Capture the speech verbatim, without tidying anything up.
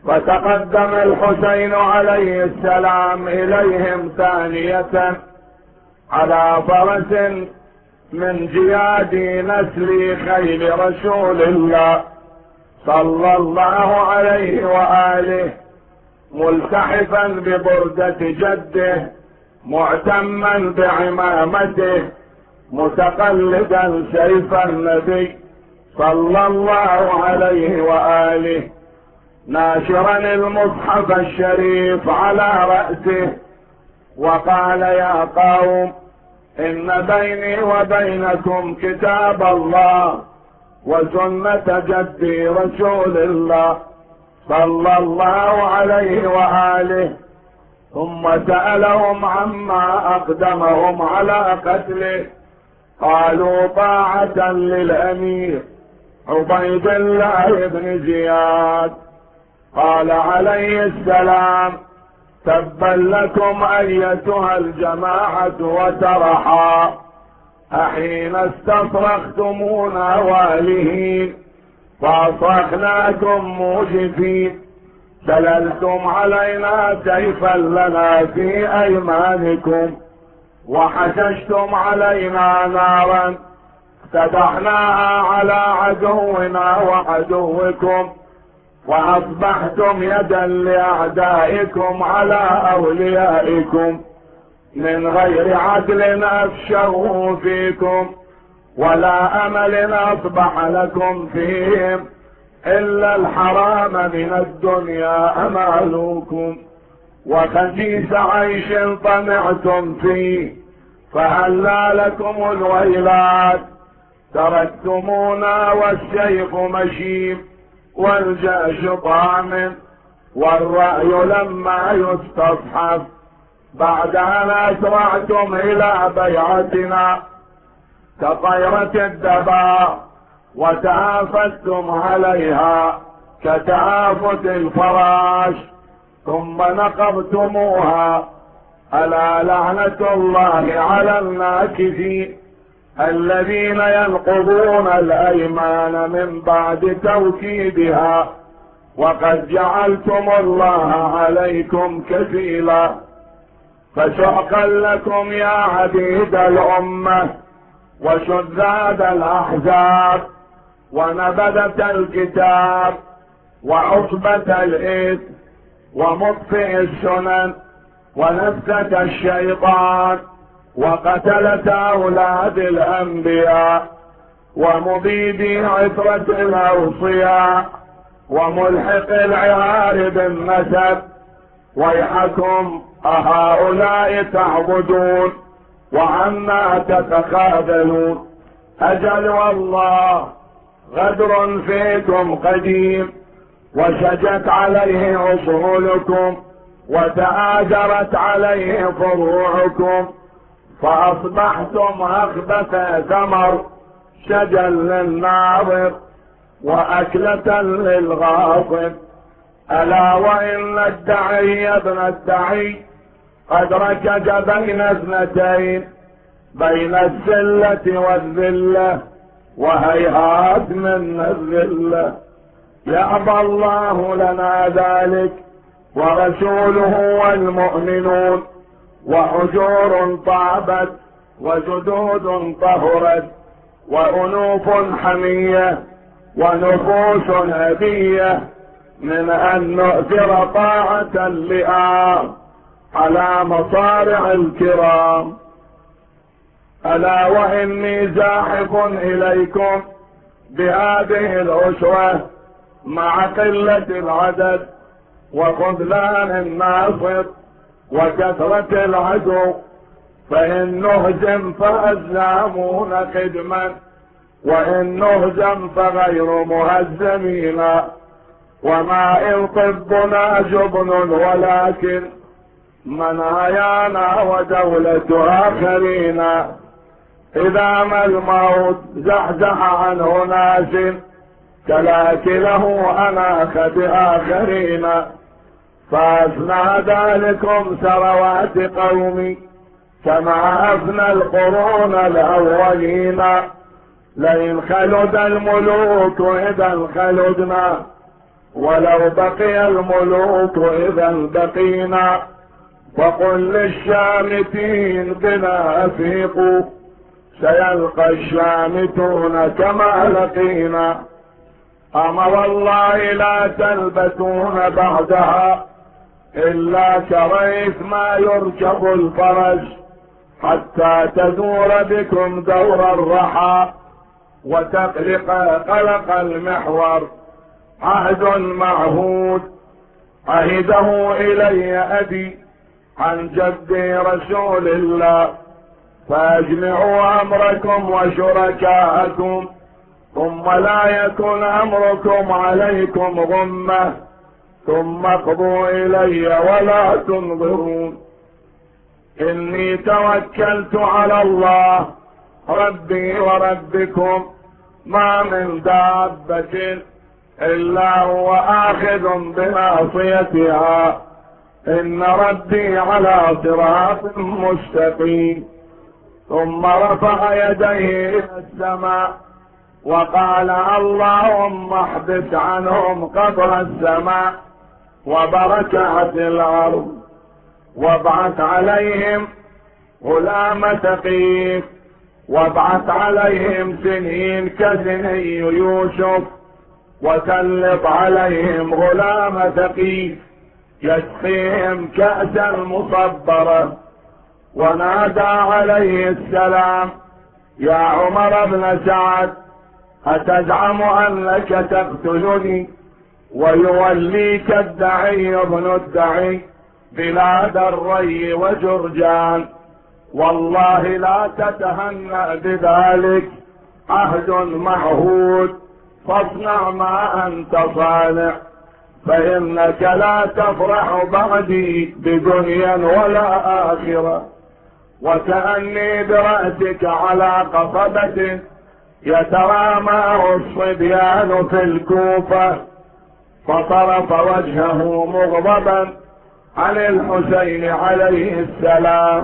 فتقدم الحسين عليه السلام إليهم ثانية على فرس من جياد نسل خيل رسول الله صلى الله عليه وآله، ملتحفا ببردة جده، معتما بعمامته، متقلدا سيف النبي صلى الله عليه وآله، ناشرا المصحف الشريف على رأسه، وقال: يا قوم، إن بيني وبينكم كتاب الله وسنة جدي رسول الله صلى الله عليه وآله. ثم سألهم عما أقدمهم على قتله، قالوا: طاعة للأمير عبيد الله بن زياد. قال عليه السلام: تبا لكم أيتها الجماعة وترحا، أحين استصرختمونا والهين فأصرخناكم موجفين، سللتم علينا سيفا لنا في أيمانكم، وحششتم علينا نارا افتتحناها على عدونا وعدوكم، وأصبحتم يدا لأعدائكم على أوليائكم، من غير عدل أفشوا فيكم، ولا أمل أصبح لكم فيهم إلا الحرام من الدنيا أمالكم، وخسيس عيش طمعتم فيه، فهلا لكم الويلات، تركتمونا والسيف مشيب والجأش طامن، والرأي لما يستصحب، بعد أن أسرعتم إلى بيعتنا كطيرة الدباء، وتعافتم عليها كتعافت الفراش، ثم نقضتموها. ألا لعنة الله على الناكثين الذين ينقضون الأيمان من بعد توكيدها، وقد جعلتم الله عليكم كفيلا. فشحقا لكم يا عبيد الأمة وشذاذ الأحزاب ونبذة الكتاب وعصبة الإثم ومطفئ السنن ونفسة الشيطان وقتلة أولاد الأنبياء ومبيدي عترة الأوصياء وملحق العيار بالنسب، ويحكم أهؤلاء تعبدون وعنا تتخاذلون؟ أجل والله غدر فيكم قديم، وشجت عليه أصولكم وتآجرت عليه فروعكم، فأصبحتم أخبث ثمر شجل للناظر وأكلة للغاصب. ألا وإن الدعي ابن الدعي قد ركج بين اثنتين، بين السلة والذلة، وهيهات من الذلة. يأبى الله لنا ذلك ورسوله والمؤمنون، وحجور طابت وجدود طهرت وأنوف حمية ونفوس أبية، من أن نؤثر طاعة اللئام على مصارع الكرام. ألا وإني زاحف إليكم بهذه الأسوة مع قلة العدد وخذلان الناصر وكثرة العدو، فإن نهزم فأزلامون خدما، وإن نهزم فغير مهزمين، وما إن طبنا جبن ولكن منايانا ودولة آخرين. إذا ما الموت زحزح عنه ناس كلاكله أناخ بآخرين، فأفنى ذلكم ثروات قومي كما أفنى القرون الأولين. لئن خلد الملوك إذا خلدنا، ولو بقي الملوك إذا بقينا، وقل للشامتين بنا أفيقوا، سيلقى الشامتون كما لقينا. أما والله لا تلبثون بعدها إلا كريث ما يركب الفرس، حتى تدور بكم دور الرحى وتقلق قلق المحور. عهد معهود عهده إلي أبي عن جدي رسول الله، فاجمعوا أمركم وشركاءكم، ثم لا يكن أمركم عليكم غمة، ثم اقضوا إلي ولا تنظرون. إني توكلت على الله ربي وربكم، ما من دابة إلا هو آخذ بناصيتها، إن ربي على صراط مستقيم. ثم رفع يديه إلى السماء وقال اللهم احبس عنهم قطر السماء وبركات الأرض، وابعث عليهم غلام ثقيف، وابعث عليهم سنين كسني يوسف، وسلط عليهم غلام ثقيف يسقيهم كأسا مصبرة. ونادى عليه السلام يا عمر بن سعد أتزعم أنك تقتلني ويوليك الدعي ابن الدعي بلاد الري وجرجان؟ والله لا تتهنأ بذلك، عهد معهود، فاصنع ما أنت صانع، فإنك لا تفرح بعدي بدنيا ولا آخرة. وكأني برأسك على قصبة يترامى الصبيان في الكوفة. فصرف وجهه مغضبا عن الحسين عليه السلام